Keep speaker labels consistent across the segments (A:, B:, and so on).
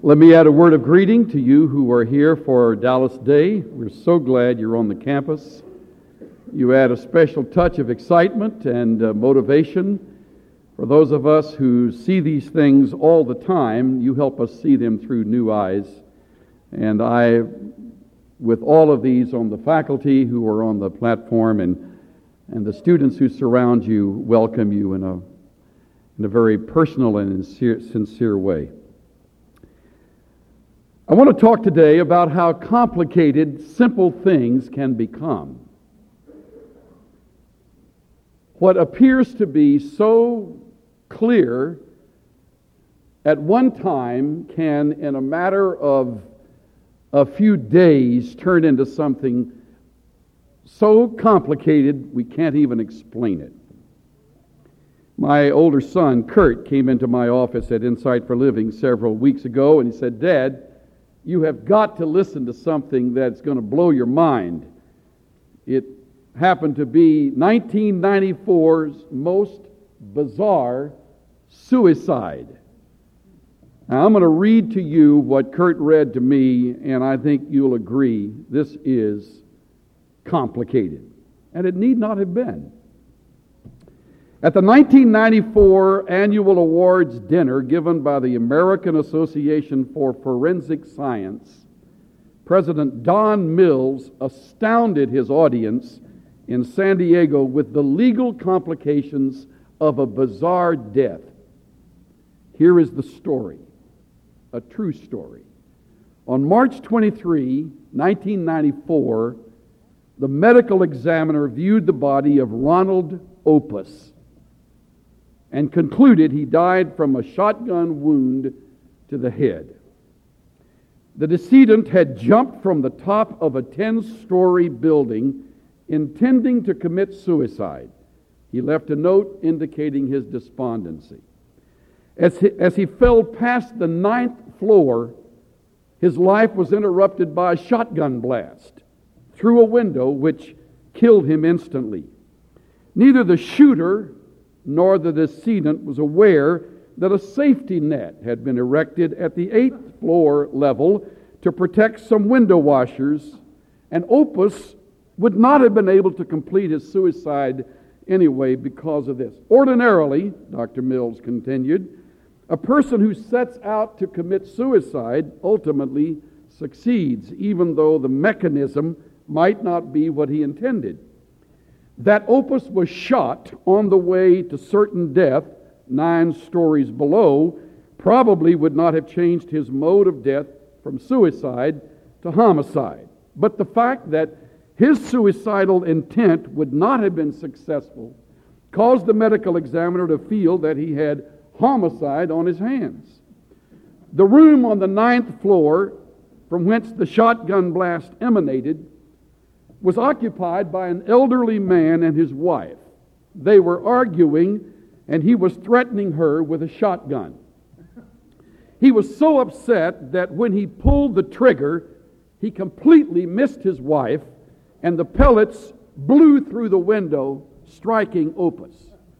A: Let me add a word of greeting to you who are here for Dallas Day. We're so glad you're on the campus. You add a special touch of excitement and motivation. For those of us who see these things all the time, you help us see them through new eyes. And I, with all of these on the faculty who are on the platform and the students who surround you, welcome you in a very personal and sincere way. I want to talk today about how complicated simple things can become. What appears to be so clear at one time can, in a matter of a few days, turn into something so complicated we can't even explain it. My older son, Kurt, came into my office at Insight for Living several weeks ago, and he said, "Dad, you have got to listen to something that's going to blow your mind." It happened to be 1994's most bizarre suicide. Now, I'm going to read to you what Kurt read to me, and I think you'll agree this is complicated. And it need not have been. At the 1994 annual awards dinner given by the American Association for Forensic Science, President Don Mills astounded his audience in San Diego with the legal complications of a bizarre death. Here is the story, a true story. On March 23, 1994, the medical examiner viewed the body of Ronald Opus and concluded he died from a shotgun wound to the head. The decedent had jumped from the top of a 10-story building intending to commit suicide. He left a note indicating his despondency. As he fell past the 9th floor, his life was interrupted by a shotgun blast through a window which killed him instantly. Neither the shooter nor the decedent was aware that a safety net had been erected at the 8th floor level to protect some window washers, and Opus would not have been able to complete his suicide anyway because of this. Ordinarily, Dr. Mills continued, a person who sets out to commit suicide ultimately succeeds, even though the mechanism might not be what he intended. That Opus was shot on the way to certain death 9 stories below probably would not have changed his mode of death from suicide to homicide. But the fact that his suicidal intent would not have been successful caused the medical examiner to feel that he had homicide on his hands. The room on the 9th floor from whence the shotgun blast emanated was occupied by an elderly man and his wife. They were arguing, and he was threatening her with a shotgun. He was so upset that when he pulled the trigger, he completely missed his wife, and the pellets blew through the window, striking Opus.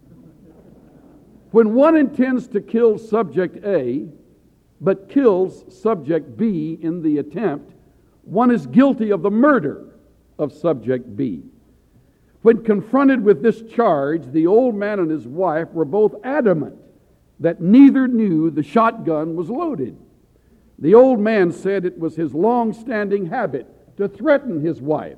A: When one intends to kill subject A, but kills subject B in the attempt, one is guilty of the murder of subject B. When confronted with this charge, the old man and his wife were both adamant that neither knew the shotgun was loaded. The old man said it was his long-standing habit to threaten his wife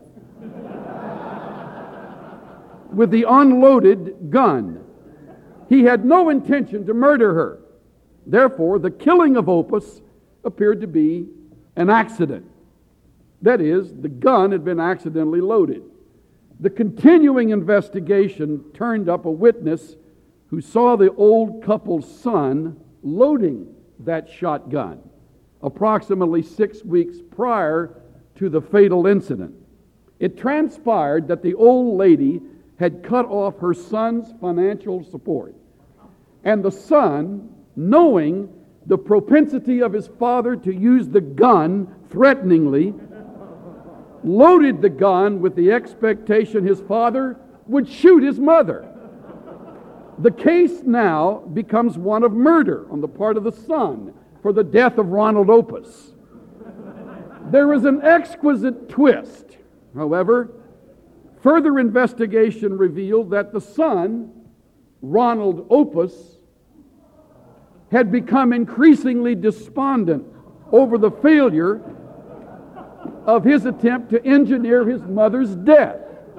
A: with the unloaded gun. He had no intention to murder her. Therefore, the killing of Opus appeared to be an accident. That is, the gun had been accidentally loaded. The continuing investigation turned up a witness who saw the old couple's son loading that shotgun approximately 6 weeks prior to the fatal incident. It transpired that the old lady had cut off her son's financial support, and the son, knowing the propensity of his father to use the gun threateningly, loaded the gun with the expectation his father would shoot his mother. The case now becomes one of murder on the part of the son, for the death of Ronald Opus. There is an exquisite twist. However, further investigation revealed that the son, Ronald Opus, had become increasingly despondent over the failure of his attempt to engineer his mother's death.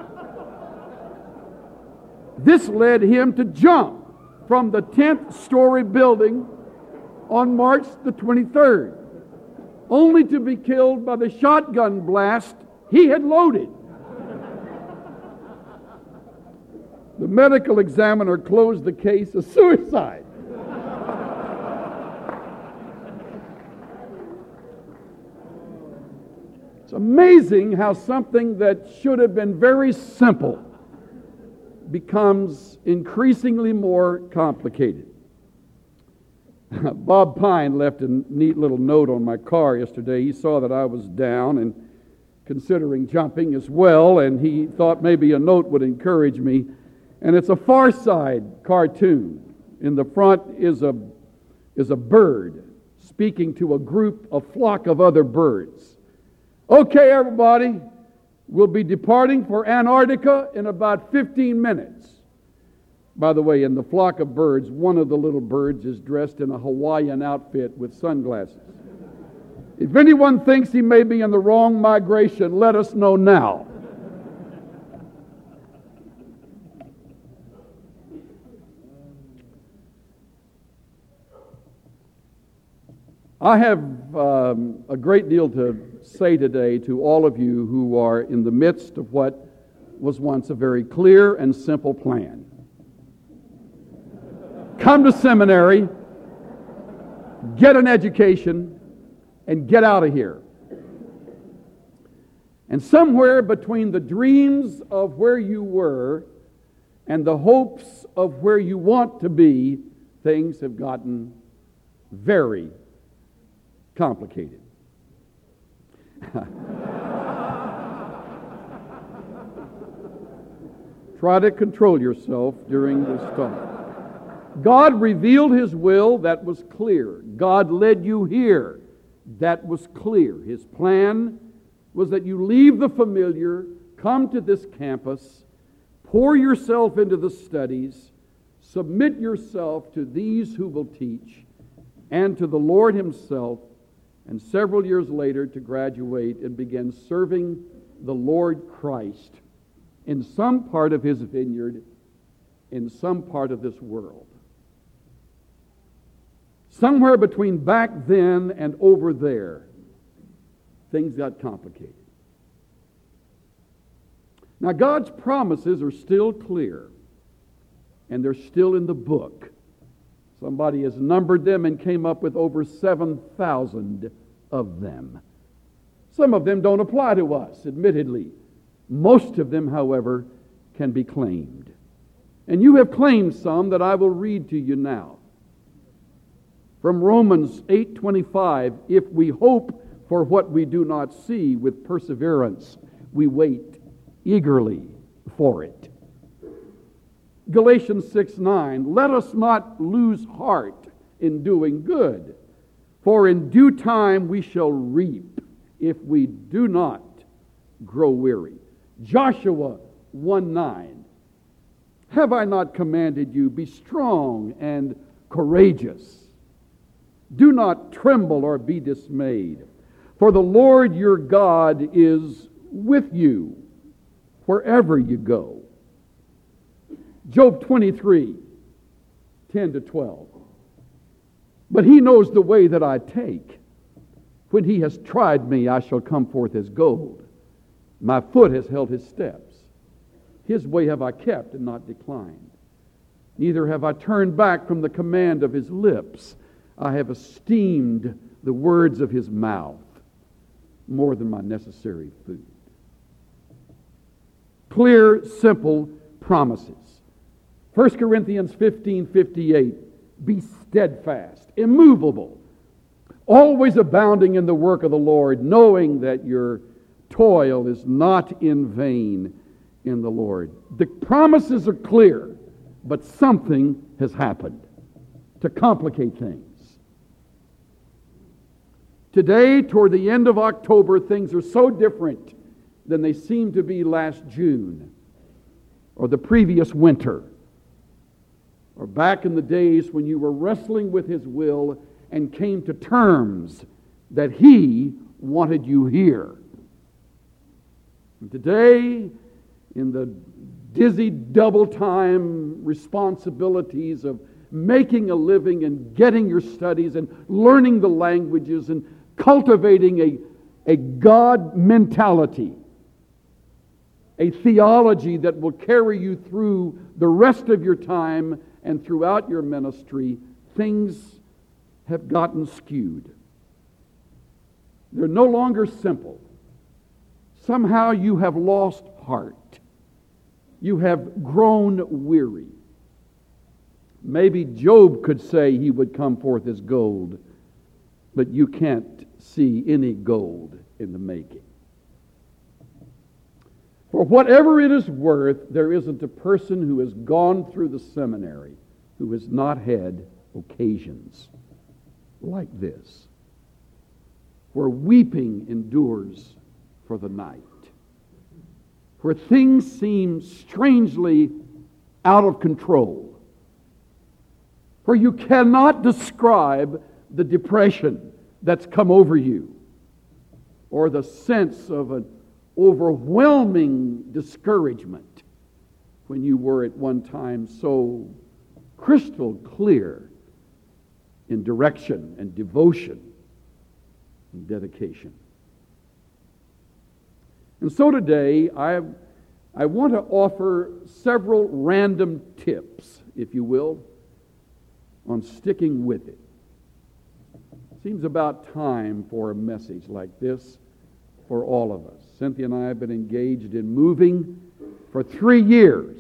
A: This led him to jump from the 10th story building on March the 23rd, only to be killed by the shotgun blast he had loaded. The medical examiner closed the case as suicide. It's amazing how something that should have been very simple becomes increasingly more complicated. Bob Pine left a neat little note on my car yesterday. He saw that I was down and considering jumping as well, and he thought maybe a note would encourage me. And it's a Far Side cartoon. In the front is a bird speaking to a flock of other birds. Okay, everybody, we'll be departing for Antarctica in about 15 minutes. By the way, in the flock of birds, one of the little birds is dressed in a Hawaiian outfit with sunglasses. If anyone thinks he may be in the wrong migration, let us know now. I have a great deal to say today to all of you who are in the midst of what was once a very clear and simple plan. Come to seminary, get an education, and get out of here. And somewhere between the dreams of where you were and the hopes of where you want to be, things have gotten very complicated. Try to control yourself during this talk. God revealed His will, that was clear. God led you here, that was clear. His plan was that you leave the familiar, come to this campus, pour yourself into the studies, submit yourself to these who will teach, and to the Lord Himself, and several years later to graduate and begin serving the Lord Christ in some part of His vineyard, in some part of this world. Somewhere between back then and over there, things got complicated. Now, God's promises are still clear, and they're still in the book. Somebody has numbered them and came up with over 7,000 of them. Some of them don't apply to us, admittedly. Most of them, however, can be claimed. And you have claimed some that I will read to you now. From Romans 8:25, if we hope for what we do not see, with perseverance we wait eagerly for it. Galatians 6:9, let us not lose heart in doing good, for in due time we shall reap if we do not grow weary. Joshua 1:9, have I not commanded you, be strong and courageous? Do not tremble or be dismayed, for the Lord your God is with you wherever you go. Job 23:10-12. But He knows the way that I take. When He has tried me, I shall come forth as gold. My foot has held His steps. His way have I kept and not declined. Neither have I turned back from the command of His lips. I have esteemed the words of His mouth more than my necessary food. Clear, simple promises. 1 Corinthians 15:58, be steadfast, immovable, always abounding in the work of the Lord, knowing that your toil is not in vain in the Lord. The promises are clear, but something has happened to complicate things. Today, toward the end of October, things are so different than they seemed to be last June or the previous winter or back in the days when you were wrestling with His will and came to terms that He wanted you here. And today, in the dizzy double-time responsibilities of making a living and getting your studies and learning the languages and cultivating a God mentality, a theology that will carry you through the rest of your time and throughout your ministry, things have gotten skewed. They're no longer simple. Somehow you have lost heart. You have grown weary. Maybe Job could say he would come forth as gold, but you can't see any gold in the making. For whatever it is worth, there isn't a person who has gone through the seminary who has not had occasions like this, where weeping endures for the night, where things seem strangely out of control, where you cannot describe the depression that's come over you, or the sense of an overwhelming discouragement when you were at one time so crystal clear in direction and devotion and dedication. And so today, I want to offer several random tips, if you will, on sticking with it. Seems about time for a message like this for all of us. Cynthia and I have been engaged in moving for 3 years.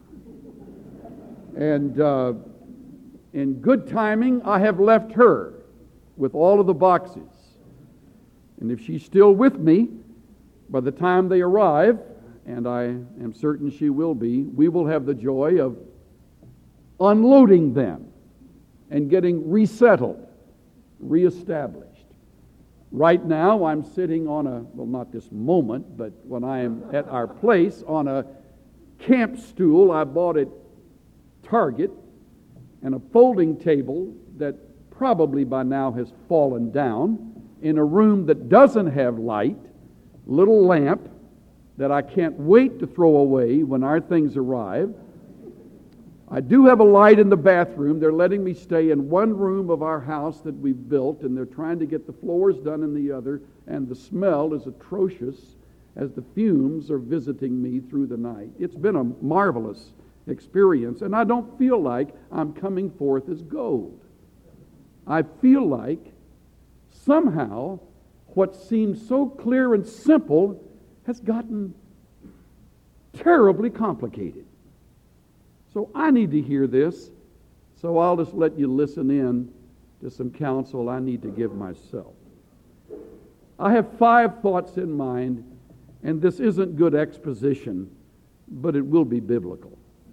A: And in good timing, I have left her with all of the boxes. And if she's still with me, by the time they arrive, and I am certain she will be, we will have the joy of unloading them and getting resettled, reestablished. Right now, I'm sitting on not this moment, but when I am at our place, on a camp stool I bought at Target, and a folding table that probably by now has fallen down, in a room that doesn't have light, little lamp that I can't wait to throw away when our things arrive. I do have a light in the bathroom. They're letting me stay in one room of our house that we've built, and they're trying to get the floors done in the other, and the smell is atrocious as the fumes are visiting me through the night. It's been a marvelous experience, and I don't feel like I'm coming forth as gold. I feel like somehow what seems so clear and simple has gotten terribly complicated. So I need to hear this, so I'll just let you listen in to some counsel I need to give myself. I have 5 thoughts in mind, and this isn't good exposition, but it will be biblical.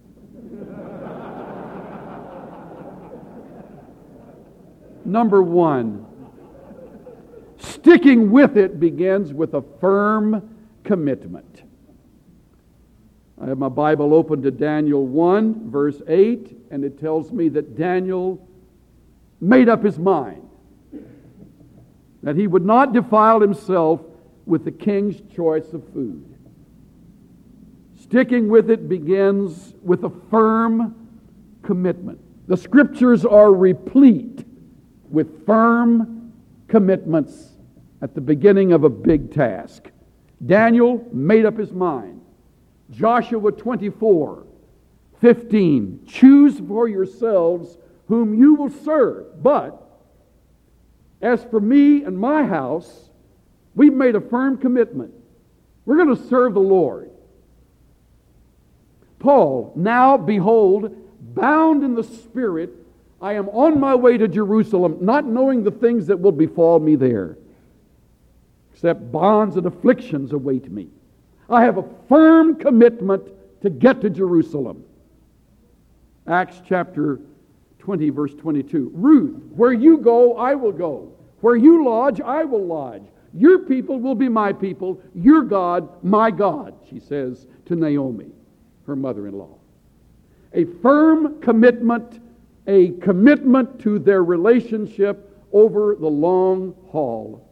A: Number 1, sticking with it begins with a firm commitment. I have my Bible open to Daniel 1, verse 8, and it tells me that Daniel made up his mind that he would not defile himself with the king's choice of food. Sticking with it begins with a firm commitment. The Scriptures are replete with firm commitments at the beginning of a big task. Daniel made up his mind. Joshua 24:15, choose for yourselves whom you will serve. But as for me and my house, we've made a firm commitment. We're going to serve the Lord. Paul, now behold, bound in the Spirit, I am on my way to Jerusalem, not knowing the things that will befall me there, except bonds and afflictions await me. I have a firm commitment to get to Jerusalem. Acts chapter 20, verse 22. Ruth, where you go, I will go. Where you lodge, I will lodge. Your people will be my people. Your God, my God, she says to Naomi, her mother-in-law. A firm commitment, a commitment to their relationship over the long haul.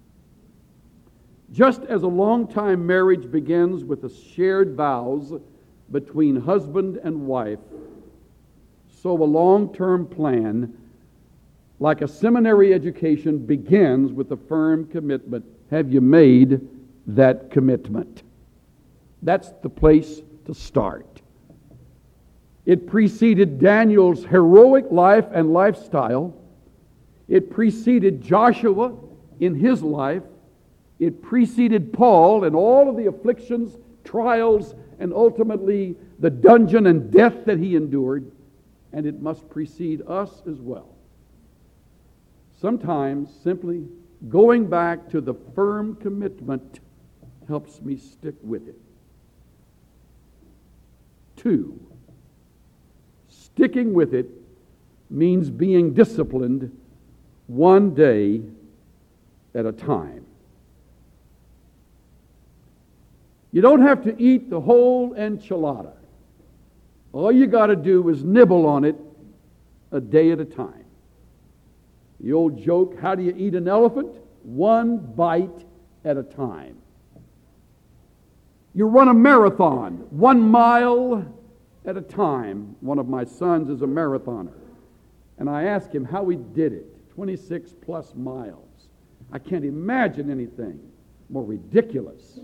A: Just as a long-time marriage begins with the shared vows between husband and wife, so a long-term plan, like a seminary education, begins with a firm commitment. Have you made that commitment? That's the place to start. It preceded Daniel's heroic life and lifestyle. It preceded Joshua in his life. It preceded Paul and all of the afflictions, trials, and ultimately the dungeon and death that he endured. And it must precede us as well. Sometimes simply going back to the firm commitment helps me stick with it. 2, sticking with it means being disciplined one day at a time. You don't have to eat the whole enchilada. All you got to do is nibble on it a day at a time. The old joke, how do you eat an elephant? One bite at a time. You run a marathon, 1 mile at a time. One of my sons is a marathoner. And I asked him how he did it, 26 plus miles. I can't imagine anything more ridiculous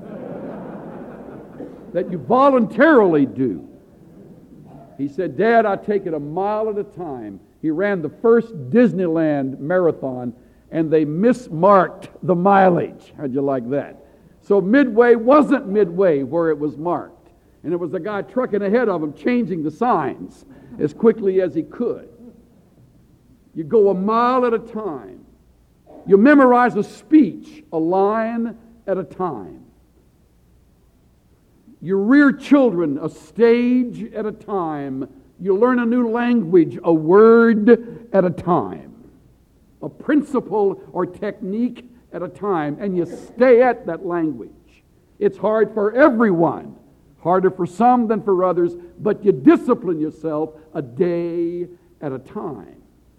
A: that you voluntarily do. He said, Dad, I take it a mile at a time. He ran the first Disneyland marathon, and they mismarked the mileage. How'd you like that? So Midway wasn't Midway where it was marked. And it was the guy trucking ahead of him changing the signs as quickly as he could. You go a mile at a time. You memorize a speech, a line at a time. You rear children a stage at a time. You learn a new language, a word at a time. A principle or technique at a time. And you stay at that language. It's hard for everyone. Harder for some than for others. But you discipline yourself a day at a time.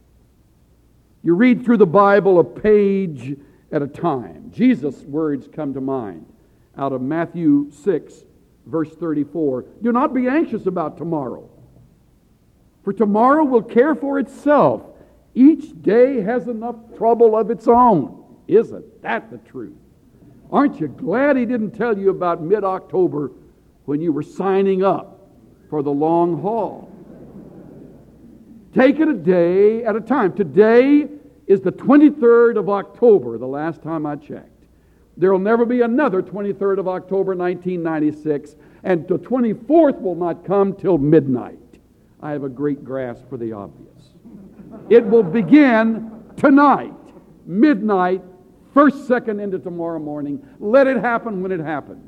A: You read through the Bible a page at a time. Jesus' words come to mind out of Matthew 6, verse 34. Do not be anxious about tomorrow, for tomorrow will care for itself. Each day has enough trouble of its own. Isn't that the truth? Aren't you glad he didn't tell you about mid-October when you were signing up for the long haul? Take it a day at a time. Today is the 23rd of October, the last time I checked. There will never be another 23rd of October, 1996, and the 24th will not come till midnight. I have a great grasp for the obvious. It will begin tonight, midnight, first second into tomorrow morning. Let it happen when it happens.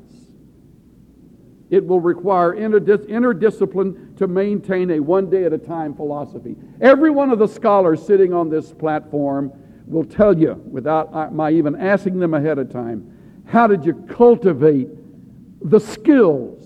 A: It will require inner discipline to maintain a one-day-at-a-time philosophy. Every one of the scholars sitting on this platform will tell you, without my even asking them ahead of time, how did you cultivate the skills,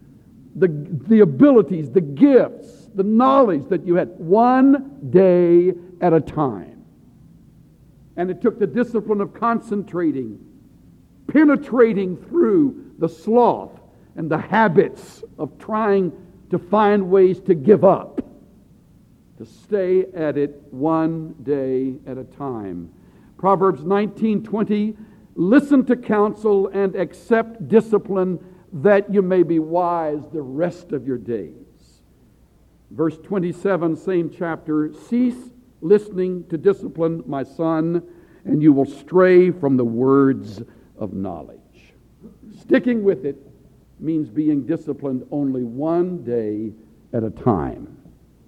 A: the abilities, the gifts, the knowledge that you had one day at a time. And it took the discipline of concentrating, penetrating through the sloth and the habits of trying to find ways to give up, to stay at it one day at a time. Proverbs 19:20, listen to counsel and accept discipline that you may be wise the rest of your days. Verse 27, same chapter, cease listening to discipline, my son, and you will stray from the words of knowledge. Sticking with it means being disciplined only one day at a time.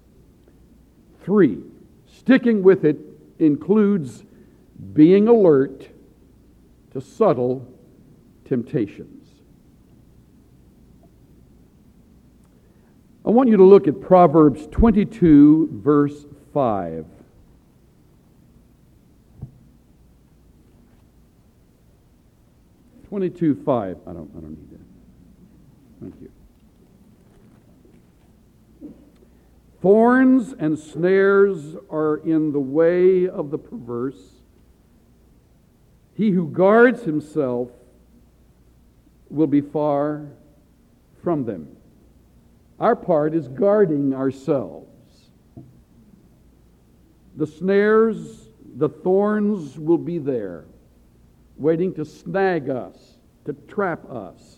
A: 3, sticking with it includes being alert to subtle temptations. I want you to look at Proverbs 22, verse 5. 22:5. I don't need that. Thank you. Thorns and snares are in the way of the perverse. He who guards himself will be far from them. Our part is guarding ourselves. The snares, the thorns will be there, waiting to snag us, to trap us.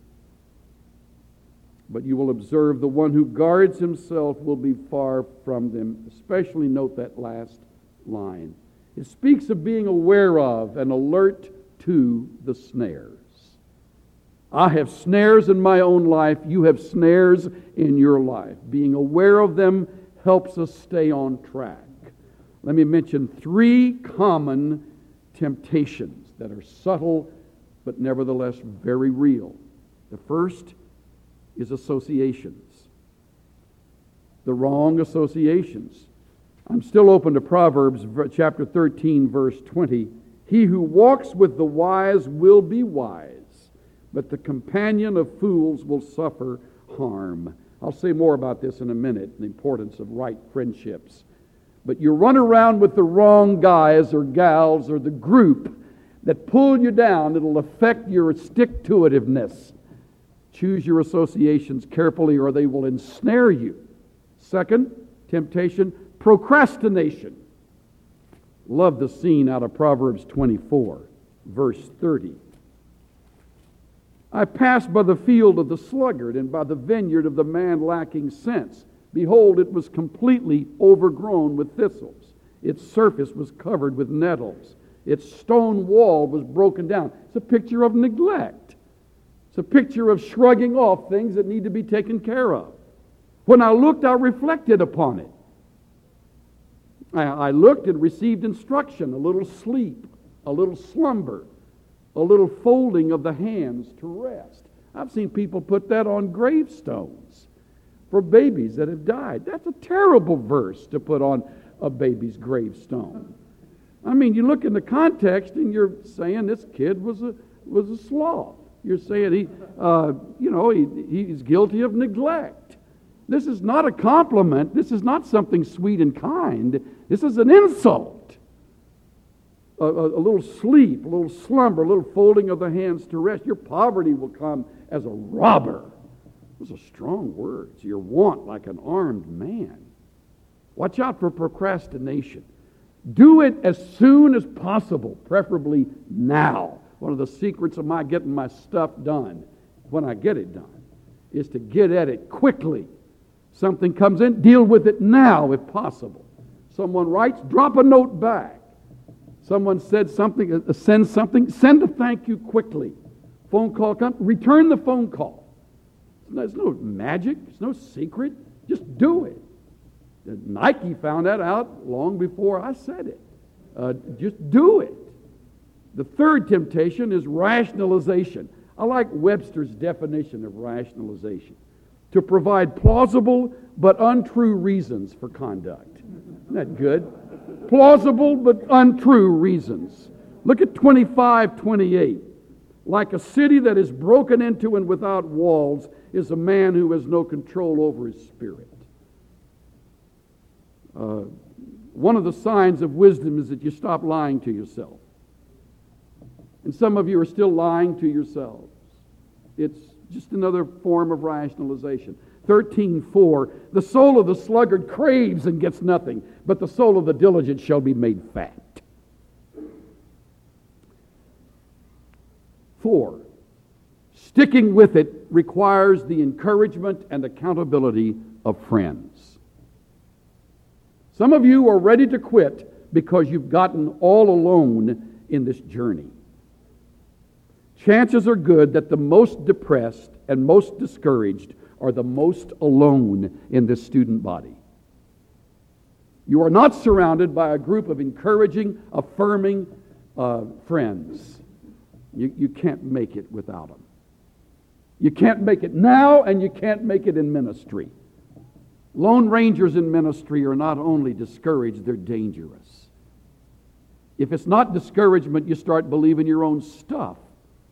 A: But you will observe the one who guards himself will be far from them. Especially note that last line. It speaks of being aware of and alert to the snares. I have snares in my own life. You have snares in your life. Being aware of them helps us stay on track. Let me mention 3 common temptations that are subtle but nevertheless very real. The first is associations. The wrong associations. I'm still open to Proverbs chapter 13, verse 20. He who walks with the wise will be wise, but the companion of fools will suffer harm. I'll say more about this in a minute, the importance of right friendships. But you run around with the wrong guys or gals or the group that pull you down, it'll affect your stick-to-itiveness. Choose your associations carefully or they will ensnare you. Second temptation, procrastination. Love the scene out of Proverbs 24, verse 30. I passed by the field of the sluggard and by the vineyard of the man lacking sense. Behold, it was completely overgrown with thistles. Its surface was covered with nettles. Its stone wall was broken down. It's a picture of neglect. It's a picture of shrugging off things that need to be taken care of. When I looked, I reflected upon it. I looked and received instruction, a little sleep, a little slumber, a little folding of the hands to rest. I've seen people put that on gravestones for babies that have died. That's a terrible verse to put on a baby's gravestone. I mean, you look in the context and you're saying this kid was a sloth. You're saying he's guilty of neglect. This is not a compliment. This is not something sweet and kind. This is an insult. A little sleep, a little slumber, a little folding of the hands to rest. Your poverty will come as a robber. Those are strong words. Your want like an armed man. Watch out for procrastination. Do it as soon as possible, preferably now. One of the secrets of my getting my stuff done, when I get it done, is to get at it quickly. Something comes in, deal with it now if possible. Someone writes, drop a note back. Someone said something, send something, send a thank you quickly. Phone call comes, return the phone call. There's no magic, there's no secret. Just do it. Nike found that out long before I said it. Just do it. The third temptation is rationalization. I like Webster's definition of rationalization. To provide plausible but untrue reasons for conduct. Isn't that good? Plausible but untrue reasons. Look at 25:28. Like a city that is broken into and without walls is a man who has no control over his spirit. One of the signs of wisdom is that you stop lying to yourself. And some of you are still lying to yourselves. It's just another form of rationalization. 13:4, the soul of the sluggard craves and gets nothing, but the soul of the diligent shall be made fat. 4, sticking with it requires the encouragement and accountability of friends. Some of you are ready to quit because you've gotten all alone in this journey. Chances are good that the most depressed and most discouraged are the most alone in this student body. You are not surrounded by a group of encouraging, affirming friends. You can't make it without them. You can't make it now, and you can't make it in ministry. Lone rangers in ministry are not only discouraged, they're dangerous. If it's not discouragement, you start believing your own stuff.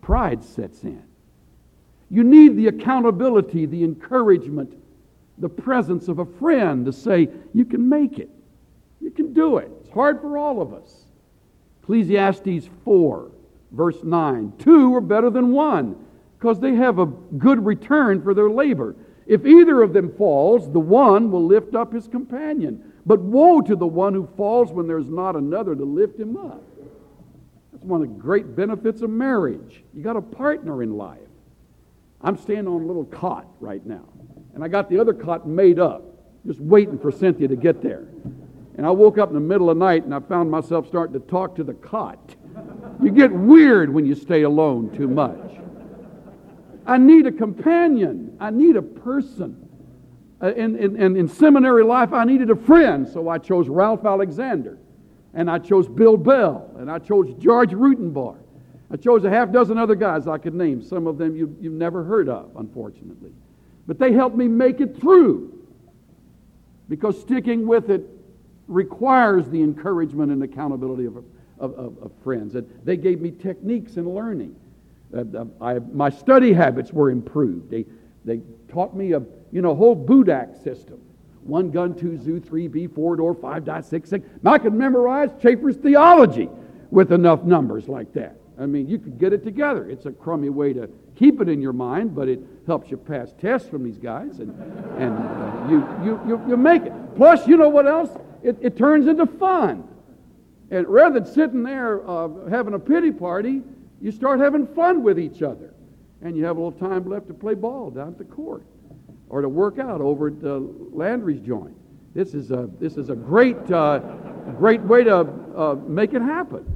A: pride sets in. You need the accountability, the encouragement, the presence of a friend to say, you can make it. You can do it. It's hard for all of us. Ecclesiastes 4, verse 9. 2 are better than 1, because they have a good return for their labor. If either of them falls, the one will lift up his companion. But woe to the one who falls when there's not another to lift him up. That's one of the great benefits of marriage. You got a partner in life. I'm standing on a little cot right now, and I got the other cot made up, just waiting for Cynthia to get there. And I woke up in the middle of the night, and I found myself starting to talk to the cot. You get weird when you stay alone too much. I need a companion. I need a person. In seminary life, I needed a friend, so I chose Ralph Alexander, and I chose Bill Bell, and I chose George Rutenbar. I chose a half dozen other guys I could name. Some of them you've never heard of, unfortunately. But they helped me make it through, because sticking with it requires the encouragement and accountability of friends. And they gave me techniques in learning. My study habits were improved. They taught me a whole Budak system. 1 gun, 2 zoo, 3B, 4 door, 5 die, 6 6. I could memorize Chafer's theology with enough numbers like that. I mean, you could get it together. It's a crummy way to keep it in your mind, but it helps you pass tests from these guys, and you make it. Plus, you know what else? It turns into fun. And rather than sitting there having a pity party, you start having fun with each other. And you have a little time left to play ball down at the court or to work out over at Landry's joint. This is a great way to make it happen.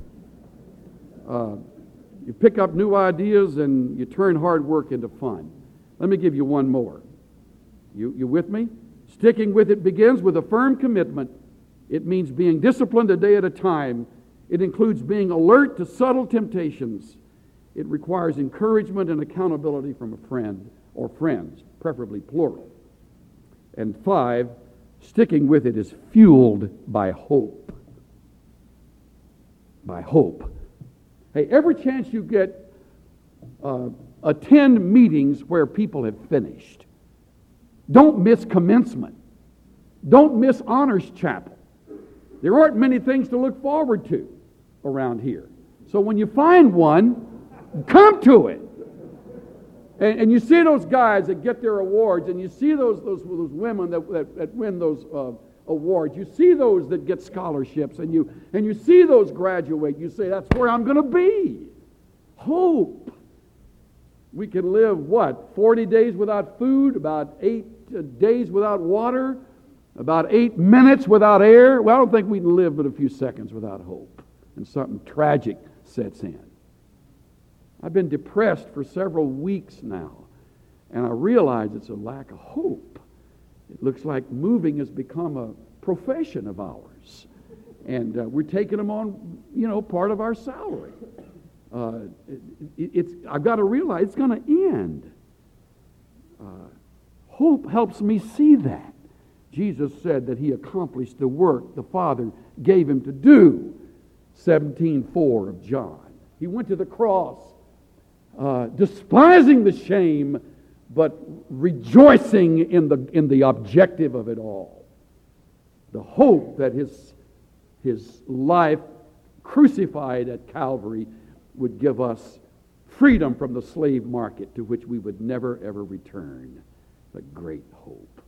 A: You pick up new ideas and you turn hard work into fun. Let me give you one more. You with me? Sticking with it begins with a firm commitment. It means being disciplined a day at a time. It includes being alert to subtle temptations. It requires encouragement and accountability from a friend or friends, preferably plural. And 5, sticking with it is fueled by hope. By hope. Hey, every chance you get, attend meetings where people have finished. Don't miss commencement. Don't miss honors chapel. There aren't many things to look forward to around here. So when you find one, come to it. And you see those guys that get their awards, and you see those women that win those awards. You see those that get scholarships, and you see those graduate. You say, that's where I'm going to be. Hope. We can live, 40 days without food, about 8 days without water, about 8 minutes without air. Well, I don't think we can live but a few seconds without hope. And something tragic sets in. I've been depressed for several weeks now, and I realize it's a lack of hope. It looks like moving has become a profession of ours, and we're taking them on, part of our salary. I've got to realize it's going to end. Hope helps me see that. Jesus said that he accomplished the work the Father gave him to do. 17:4 of John. He went to the cross, despising the shame, but rejoicing in the objective of it all. The hope that his life crucified at Calvary would give us freedom from the slave market to which we would never ever return. The great hope.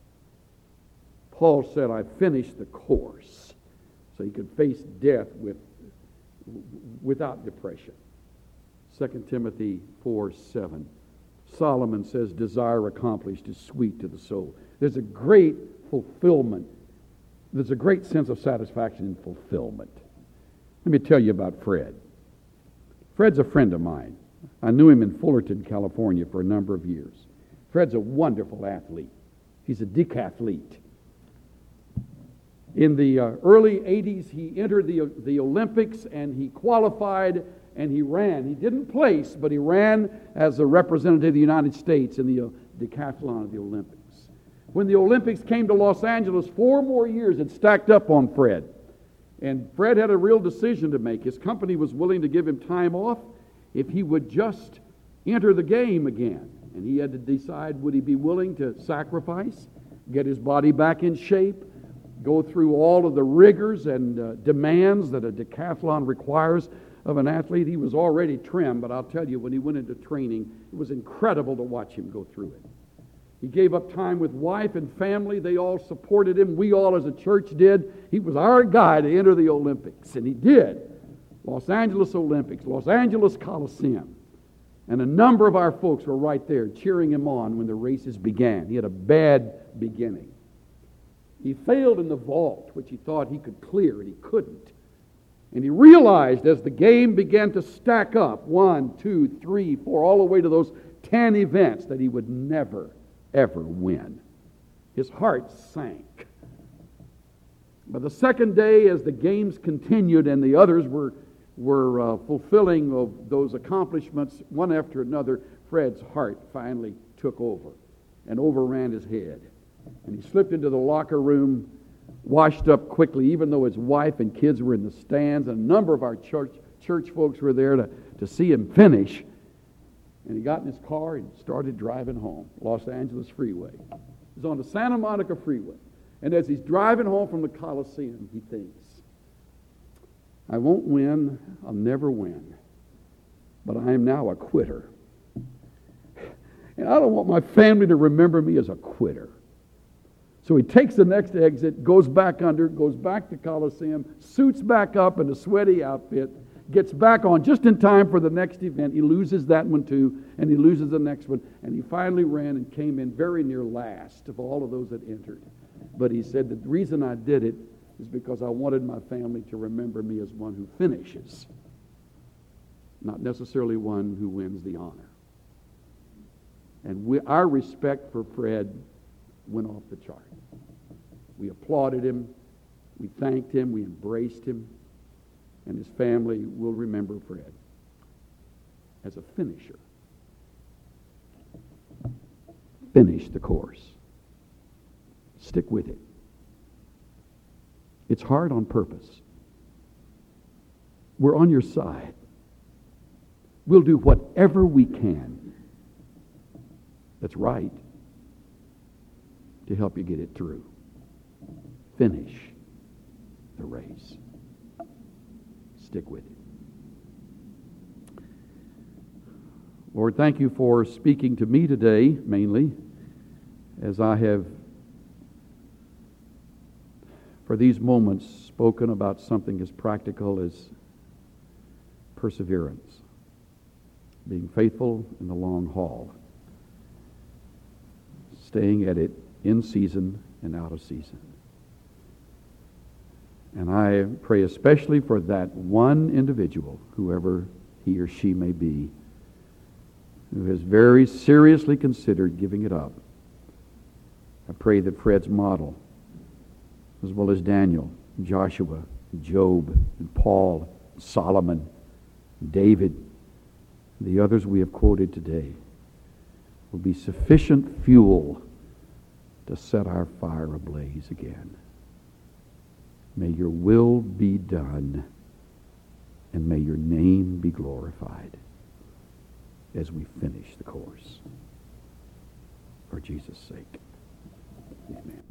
A: Paul said, I finished the course, so he could face death without depression. 2 Timothy 4:7. Solomon says, desire accomplished is sweet to the soul. There's a great fulfillment. There's a great sense of satisfaction in fulfillment. Let me tell you about Fred. Fred's a friend of mine. I knew him in Fullerton, California for a number of years. Fred's a wonderful athlete. He's a decathlete. In the early 80s, he entered the Olympics, and he qualified, and he ran. He didn't place, but he ran as a representative of the United States in the decathlon of the Olympics. When the Olympics came to Los Angeles, 4 more years had stacked up on Fred. And Fred had a real decision to make. His company was willing to give him time off. if he would just enter the game again. And he had to decide, would he be willing to sacrifice, get his body back in shape, go through all of the rigors and demands that a decathlon requires of an athlete. He was already trim, but I'll tell you, when he went into training, it was incredible to watch him go through it. He gave up time with wife and family. They all supported him. We all as a church did. He was our guy to enter the Olympics, and he did. Los Angeles Olympics, Los Angeles Coliseum. And a number of our folks were right there cheering him on when the races began. He had a bad beginning. He failed in the vault, which he thought he could clear, and he couldn't. And he realized as the game began to stack up, 1, 2, 3, 4, all the way to those 10 events, that he would never, ever win. His heart sank. But the second day, as the games continued and the others were fulfilling of those accomplishments one after another, Fred's heart finally took over and overran his head. And he slipped into the locker room, washed up quickly, even though his wife and kids were in the stands, and a number of our church folks were there to see him finish. And he got in his car and started driving home, Los Angeles Freeway. He was on the Santa Monica Freeway. And as he's driving home from the Coliseum, he thinks, I won't win, I'll never win, but I am now a quitter. And I don't want my family to remember me as a quitter. So he takes the next exit, goes back under, goes back to Coliseum, suits back up in a sweaty outfit, gets back on just in time for the next event. He loses that one too, and he loses the next one. And he finally ran and came in very near last of all of those that entered. But he said, the reason I did it is because I wanted my family to remember me as one who finishes, not necessarily one who wins the honor. And our respect for Fred went off the chart. We applauded him, we thanked him, we embraced him, and his family will remember Fred as a finisher. Finish the course. Stick with it. It's hard on purpose. We're on your side. We'll do whatever we can that's right to help you get it through. Finish the race. Stick with it. Lord, thank you for speaking to me today, mainly, as I have, for these moments, spoken about something as practical as perseverance, being faithful in the long haul, staying at it in season and out of season. And I pray especially for that one individual, whoever he or she may be, who has very seriously considered giving it up. I pray that Fred's model, as well as Daniel, Joshua, Job, and Paul, Solomon, David, the others we have quoted today, will be sufficient fuel to set our fire ablaze again. May your will be done, and may your name be glorified as we finish the course. For Jesus' sake. Amen.